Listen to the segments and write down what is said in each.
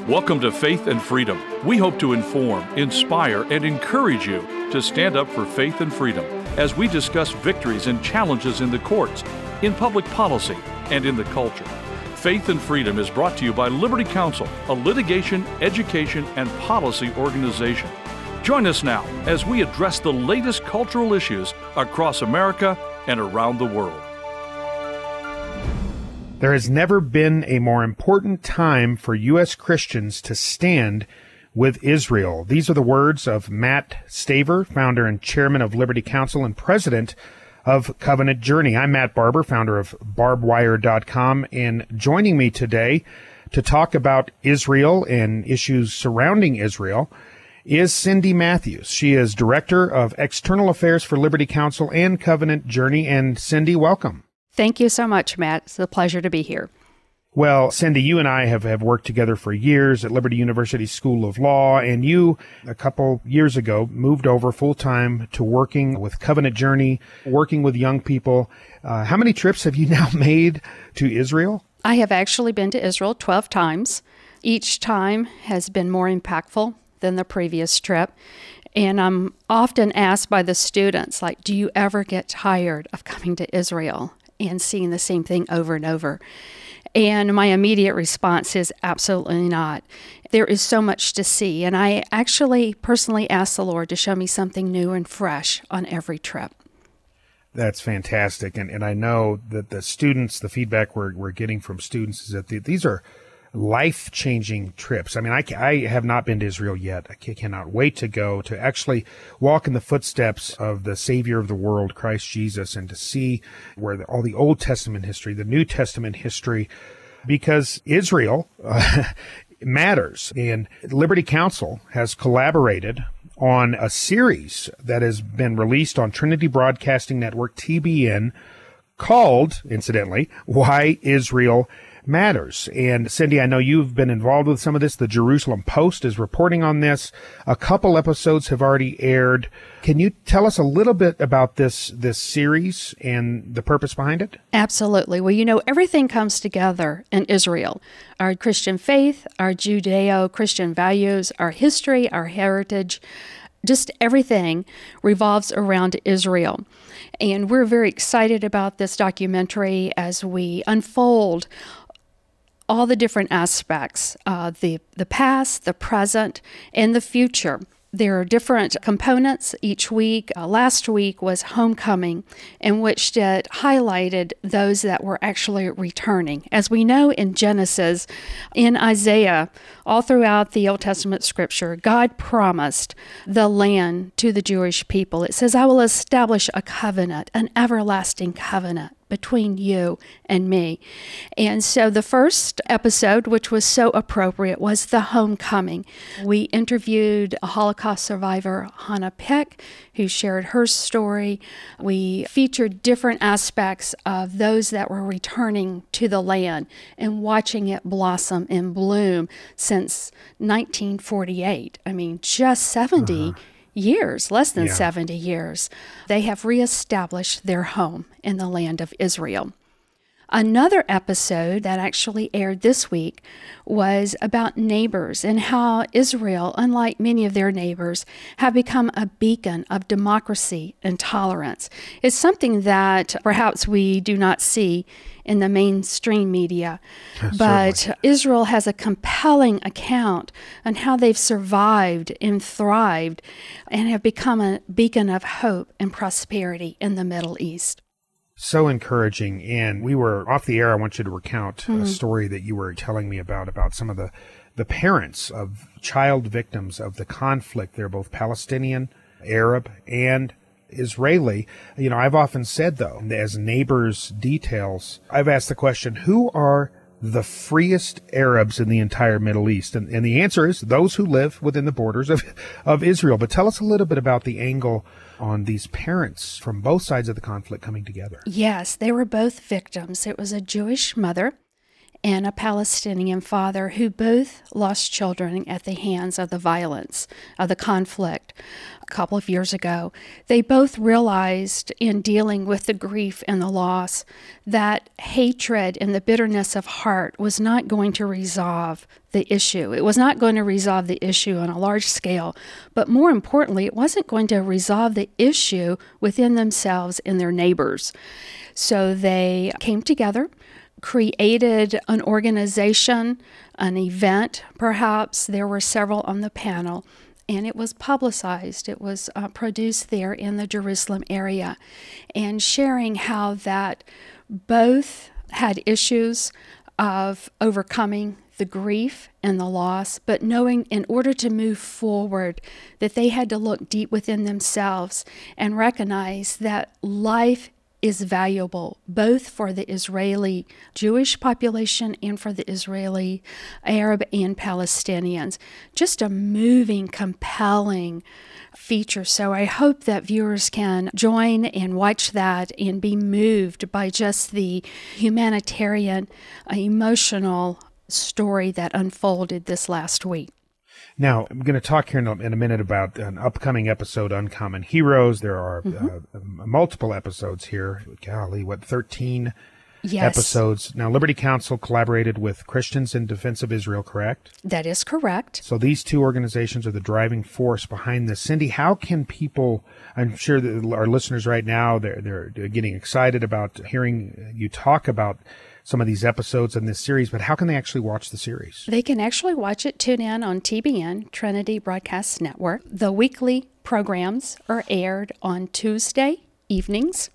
Welcome to Faith and Freedom. We hope to inform, inspire, and encourage you to stand up for faith and freedom as we discuss victories and challenges in the courts, in public policy, and in the culture. Faith and Freedom is brought to you by Liberty Counsel, a litigation, education, and policy organization. Join us now as we address the latest cultural issues across America and around the world. There has never been a more important time for U.S. Christians to stand with Israel. These are the words of Matt Staver, founder and chairman of Liberty Counsel and president of Covenant Journey. I'm Matt Barber, founder of barbwire.com, and joining me today to talk about Israel and issues surrounding Israel is Cindy Matthews. She is director of external affairs for Liberty Counsel and Covenant Journey. And Cindy, welcome. Thank you so much, Matt. It's a pleasure to be here. Well, Cindy, you and I have worked together for years at Liberty University School of Law, and you, a couple years ago, moved over full-time to working with Covenant Journey, working with young people. How many trips have you now made to Israel? I have actually been to Israel 12 times. Each time has been more impactful than the previous trip. And I'm often asked by the students, like, do you ever get tired of coming to Israel and seeing the same thing over and over? And my immediate response is absolutely not. There is so much to see. And I actually personally ask the Lord to show me something new and fresh on every trip. That's fantastic. And I know that the students, the feedback we're getting from students is that these are life-changing trips. I mean, I have not been to Israel yet. I cannot wait to go, to actually walk in the footsteps of the Savior of the world, Christ Jesus, and to see where all the Old Testament history, the New Testament history, because Israel matters. And Liberty Counsel has collaborated on a series that has been released on Trinity Broadcasting Network, TBN, called, incidentally, Why Israel Matters. And Cindy, I know you've been involved with some of this. The Jerusalem Post is reporting on this. A couple episodes have already aired. Can you tell us a little bit about this series and the purpose behind it? Absolutely. Well, everything comes together in Israel. Our Christian faith, our Judeo-Christian values, our history, our heritage, just everything revolves around Israel. And we're very excited about this documentary as we unfold all the different aspects, the past, the present, and the future. There are different components each week. Last week was Homecoming, in which it highlighted those that were actually returning. As we know in Genesis, in Isaiah, all throughout the Old Testament scripture, God promised the land to the Jewish people. It says, I will establish a covenant, an everlasting covenant between you and me. And so the first episode, which was so appropriate, was the Homecoming. We interviewed a Holocaust survivor, Hannah Peck, who shared her story. We featured different aspects of those that were returning to the land and watching it blossom and bloom since 1948. I mean, just 70 years, less than 70 years, they have reestablished their home in the land of Israel. Another episode that actually aired this week was about neighbors and how Israel, unlike many of their neighbors, have become a beacon of democracy and tolerance. It's something that perhaps we do not see in the mainstream media, but Israel has a compelling account on how they've survived and thrived and have become a beacon of hope and prosperity in the Middle East. So encouraging. And we were off the air. I want you to recount a story that you were telling me about some of the parents of child victims of the conflict. They're both Palestinian, Arab, and Israeli. I've often said, though, as neighbors details, I've asked the question, who are the freest Arabs in the entire Middle East? And the answer is those who live within the borders of Israel. But tell us a little bit about the angle on these parents from both sides of the conflict coming together. Yes, they were both victims. It was a Jewish mother and a Palestinian father who both lost children at the hands of the violence of the conflict a couple of years ago. They both realized in dealing with the grief and the loss that hatred and the bitterness of heart was not going to resolve the issue. It was not going to resolve the issue on a large scale, but more importantly, it wasn't going to resolve the issue within themselves and their neighbors. So they came together, created an organization, an event perhaps. There were several on the panel, and it was publicized. It was produced there in the Jerusalem area, and sharing how that both had issues of overcoming the grief and the loss, but knowing in order to move forward that they had to look deep within themselves and recognize that life is valuable both for the Israeli Jewish population and for the Israeli Arab and Palestinians. Just a moving, compelling feature. So I hope that viewers can join and watch that and be moved by just the humanitarian, emotional story that unfolded this last week. Now, I'm going to talk here in a minute about an upcoming episode, Uncommon Heroes. There are multiple episodes here. Golly, 13 episodes. Now, Liberty Counsel collaborated with Christians in Defense of Israel, correct? That is correct. So these two organizations are the driving force behind this. Cindy, how can people, I'm sure that our listeners right now, they're getting excited about hearing you talk about some of these episodes in this series, but how can they actually watch the series? They can actually watch it, tune in on TBN, Trinity Broadcast Network. The weekly programs are aired on Tuesday evenings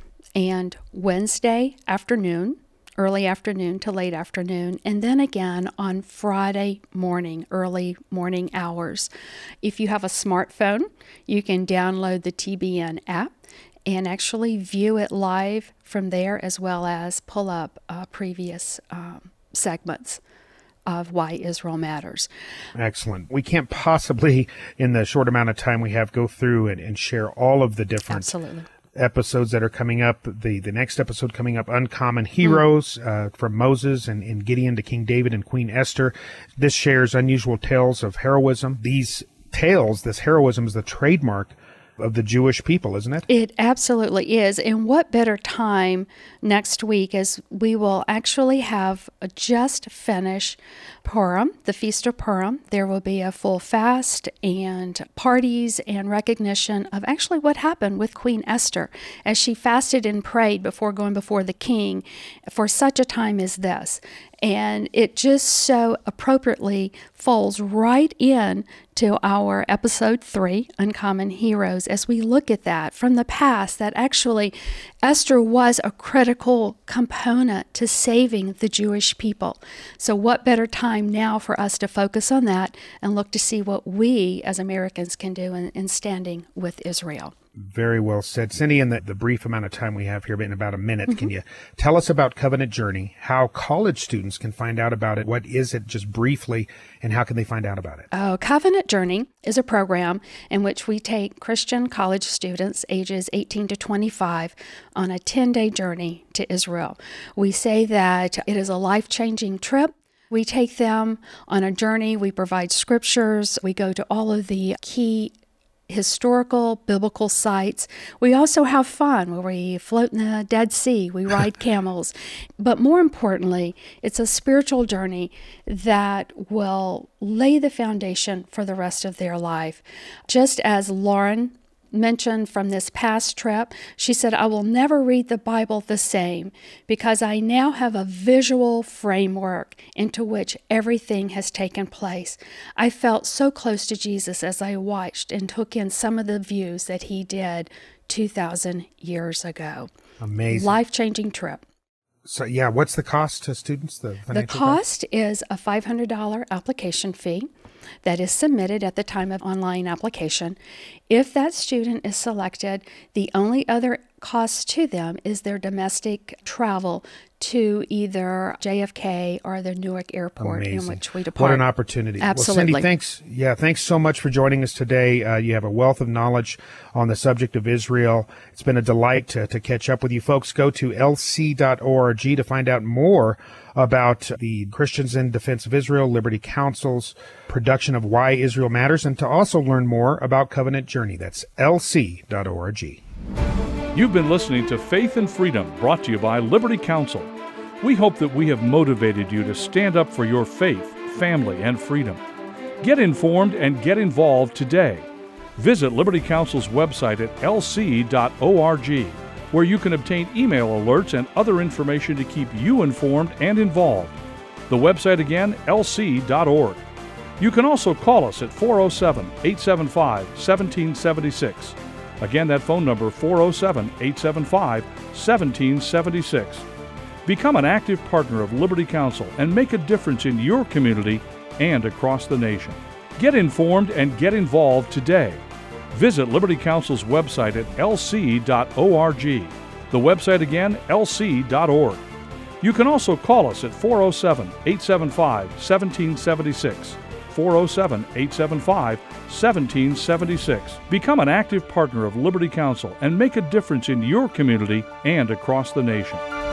and Wednesday afternoon, early afternoon to late afternoon, and then again on Friday morning, early morning hours. If you have a smartphone, you can download the TBN app and actually view it live from there, as well as pull up previous segments of Why Israel Matters. Excellent. We can't possibly, in the short amount of time we have, go through and share all of the different episodes that are coming up. The next episode coming up, Uncommon Heroes, from Moses and Gideon to King David and Queen Esther. This shares unusual tales of heroism. These tales, this heroism is the trademark of the Jewish people, isn't it? It absolutely is. And what better time next week as we will actually have just finished Purim, the Feast of Purim. There will be a full fast and parties and recognition of actually what happened with Queen Esther as she fasted and prayed before going before the king for such a time as this. And it just so appropriately falls right in to our episode 3, Uncommon Heroes, as we look at that from the past, that actually Esther was a critical component to saving the Jewish people. So what better time now for us to focus on that and look to see what we as Americans can do in standing with Israel. Very well said. Cindy, in the brief amount of time we have here, in about a minute, can you tell us about Covenant Journey, how college students can find out about it? What is it, just briefly, and how can they find out about it? Covenant Journey is a program in which we take Christian college students ages 18 to 25 on a 10-day journey to Israel. We say that it is a life-changing trip. We take them on a journey. We provide scriptures. We go to all of the key historical biblical sites. We also have fun where we float in the Dead Sea, we ride camels. But more importantly, it's a spiritual journey that will lay the foundation for the rest of their life. Just as Lauren mentioned from this past trip, she said, I will never read the Bible the same because I now have a visual framework into which everything has taken place. I felt so close to Jesus as I watched and took in some of the views that he did 2,000 years ago. Amazing. Life-changing trip. So, yeah, what's the cost to students? The cost is a $500 application fee that is submitted at the time of online application. If that student is selected, the only other cost to them is their domestic travel to either JFK or the Newark Airport. Amazing. In which we depart. What an opportunity. Absolutely. Well, Cindy, thanks so much for joining us today. You have a wealth of knowledge on the subject of Israel. It's been a delight to catch up with you folks. Go to lc.org to find out more about the Christians in Defense of Israel, Liberty Counsel's production of Why Israel Matters, and to also learn more about Covenant Journey. That's lc.org. You've been listening to Faith and Freedom, brought to you by Liberty Counsel. We hope that we have motivated you to stand up for your faith, family, and freedom. Get informed and get involved today. Visit Liberty Counsel's website at lc.org, where you can obtain email alerts and other information to keep you informed and involved. The website again, lc.org. You can also call us at 407-875-1776. Again, that phone number, 407-875-1776. Become an active partner of Liberty Counsel and make a difference in your community and across the nation. Get informed and get involved today. Visit Liberty Counsel's website at lc.org. The website again, lc.org. You can also call us at 407-875-1776. 407-875-1776. Become an active partner of Liberty Counsel and make a difference in your community and across the nation.